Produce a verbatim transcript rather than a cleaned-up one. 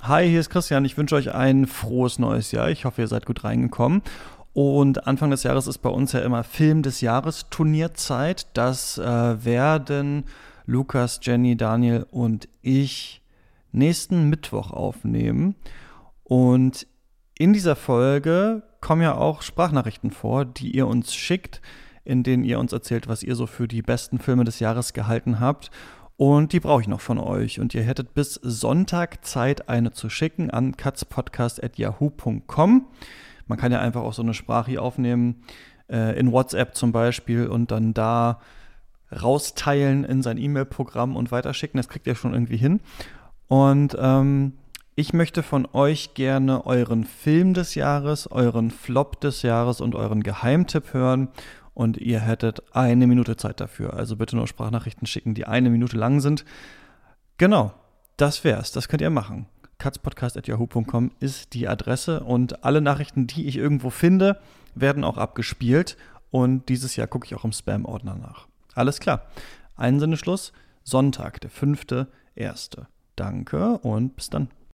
Hi, hier ist Christian. Ich wünsche euch ein frohes neues Jahr. Ich hoffe, ihr seid gut reingekommen. Und Anfang des Jahres ist bei uns ja immer Film des Jahres Turnierzeit. Das äh, werden Lukas, Jenny, Daniel und ich nächsten Mittwoch aufnehmen. Und in dieser Folge kommen ja auch Sprachnachrichten vor, die ihr uns schickt, in denen ihr uns erzählt, was ihr so für die besten Filme des Jahres gehalten habt. Und die brauche ich noch von euch. Und ihr hättet bis Sonntag Zeit, eine zu schicken an katzpodcast at yahoo punkt com. Man kann ja einfach auch so eine Sprache aufnehmen, äh, in WhatsApp zum Beispiel, und dann da rausteilen in sein E-Mail-Programm und weiterschicken. Das kriegt ihr schon irgendwie hin. Und ähm, ich möchte von euch gerne euren Film des Jahres, euren Flop des Jahres und euren Geheimtipp hören. Und ihr hättet eine Minute Zeit dafür. Also bitte nur Sprachnachrichten schicken, die eine Minute lang sind. Genau, das wär's. Das könnt ihr machen. katzpodcast at yahoo punkt com ist die Adresse. Und alle Nachrichten, die ich irgendwo finde, werden auch abgespielt. Und dieses Jahr gucke ich auch im Spam-Ordner nach. Alles klar. Einen Sinne Schluss. Sonntag, der fünfte erste Danke und bis dann.